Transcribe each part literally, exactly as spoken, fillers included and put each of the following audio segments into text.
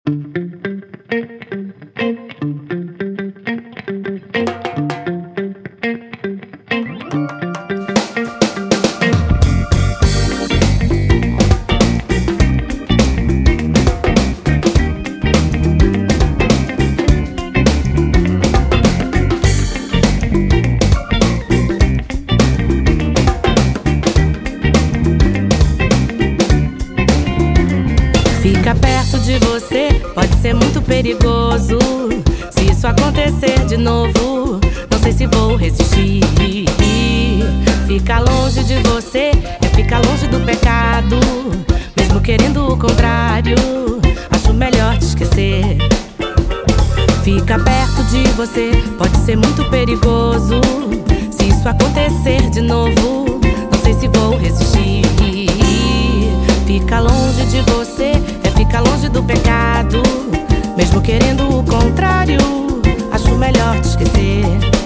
Ficar perto de você pode ser muito perigoso. Se isso acontecer de novo, não sei se vou resistir. Ficar longe de você é ficar longe do pecado. Mesmo querendo o contrário, acho melhor te esquecer. Ficar perto de você pode ser muito perigoso. Se isso acontecer de novo, não sei se vou resistir. Ficar longe de você é ficar longe do pecado. Mesmo querendo o contrário, acho melhor te esquecer.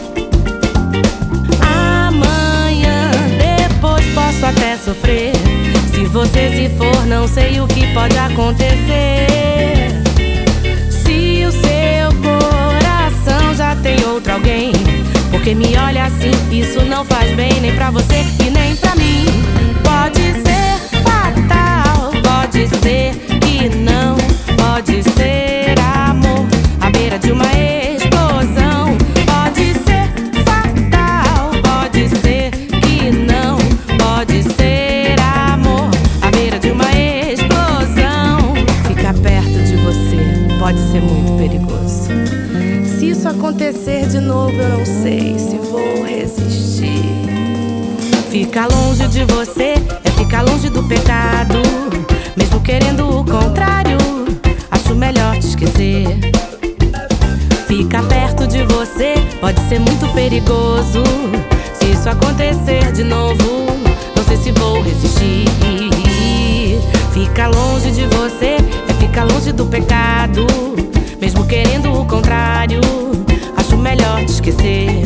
Amanhã, depois posso até sofrer. Se você se for, não sei o que pode acontecer. Se o seu coração já tem outro alguém, porque me olha assim, isso não faz bem nem pra você e nem pra mim. Pode ser fatal, pode ser que não, pode ser amor à beira de uma explosão. Pode ser fatal, pode ser que não, pode ser amor à beira de uma explosão. Ficar perto de você pode ser muito perigoso. Se isso acontecer de novo, eu não sei se vou resistir. Ficar longe de você é ficar longe do pecado. Mesmo querendo o contrário, acho melhor te esquecer. Ficar perto de você pode ser muito perigoso. Se isso acontecer de novo, não sei se vou resistir. Ficar longe de você é ficar longe do pecado. Mesmo querendo o contrário, acho melhor te esquecer.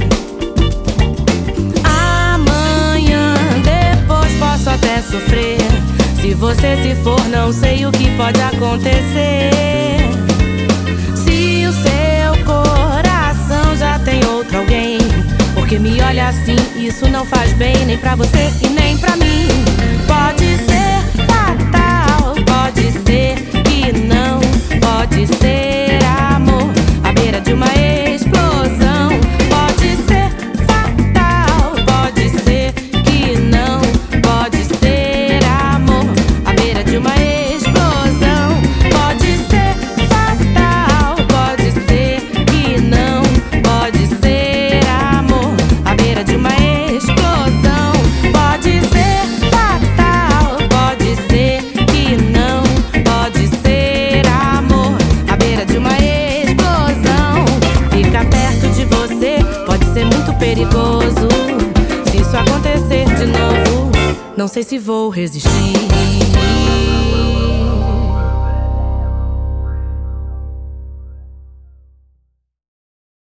Amanhã, depois posso até sofrer. Se você se for, não sei o que pode acontecer. Se o seu coração já tem outro alguém, porque me olha assim, isso não faz bem nem pra você e nem pra mim. Pode ser fatal, pode ser que não, pode ser amor à beira de uma explosão. Pode ser fatal, pode ser que não, pode ser amor à beira de uma explosão. Pode ser fatal, pode ser que não, pode ser amor à beira de uma explosão. Pode ser fatal, pode ser que não, pode ser amor à beira de uma explosão. Ficar perto de você pode ser muito perigoso. Se isso acontecer de novo, não sei se vou resistir.